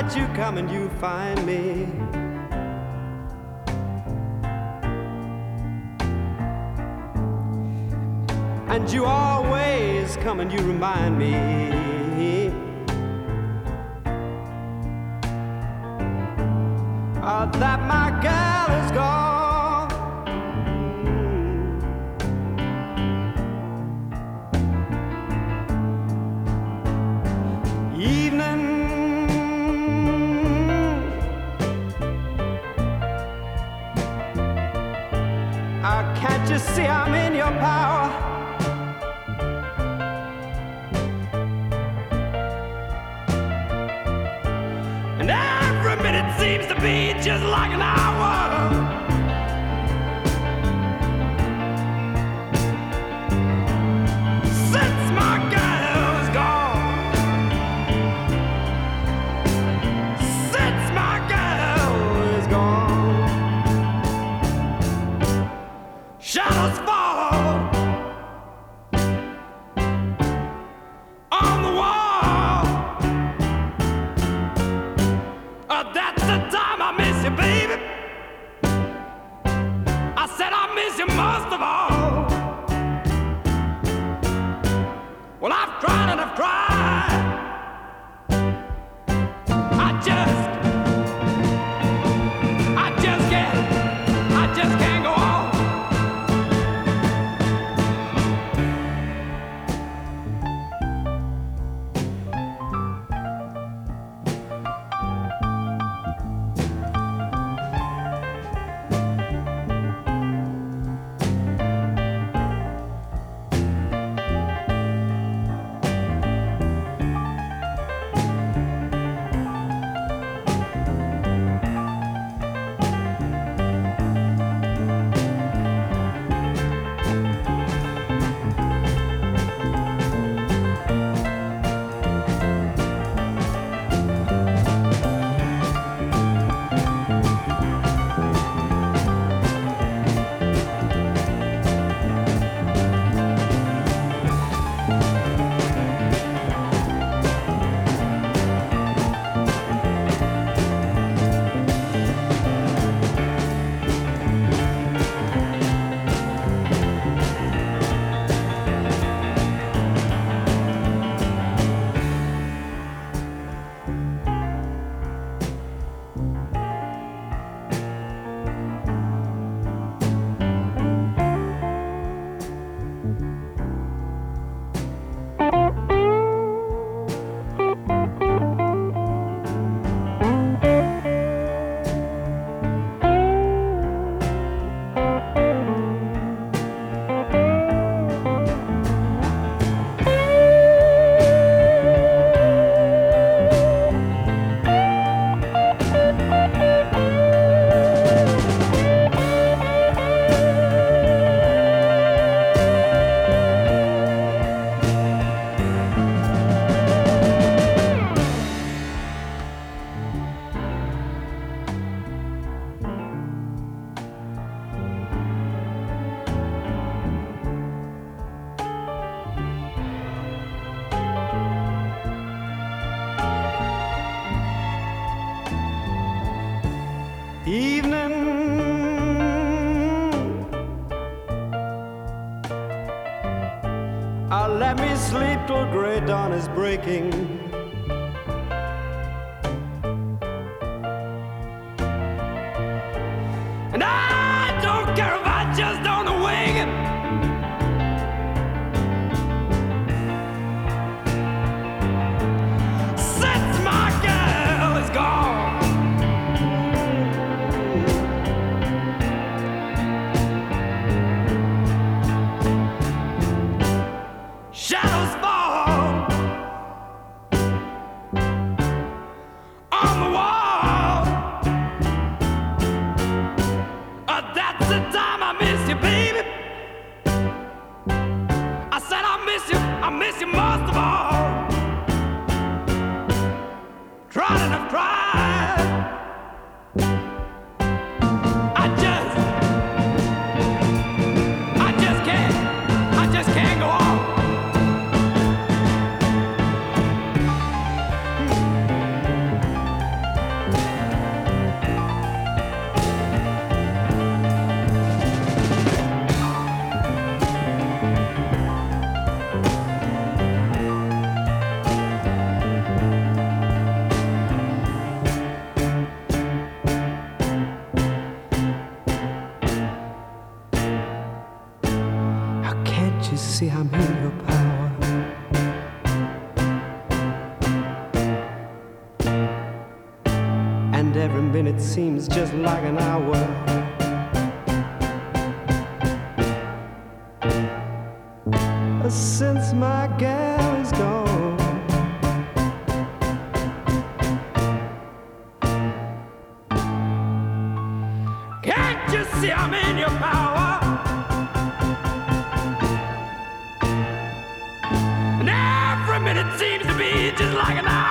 night you come and you find me. And you always come and you remind me that my girl is gone. Evening, can't you see I'm in your power? And every minute seems to be just like an hour. Since my girl is gone, since my girl is gone, shadows fall on the wall. That's the time I miss you, baby. I said I miss you most of all. Well, I've tried and I've tried. I just can't go on. Evening, let me sleep till gray dawn is breaking. And I don't care if I just don't awaken. Since my girl is gone, shadows fall on the wall. That's the time I miss you, baby. I said I miss you most of all. Tried and I've tried. I just can't go on. see I'm in your power. And every minute seems just like an hour. Since my gal is gone, can't you see I'm in your power? And every minute seems to be just like an hour.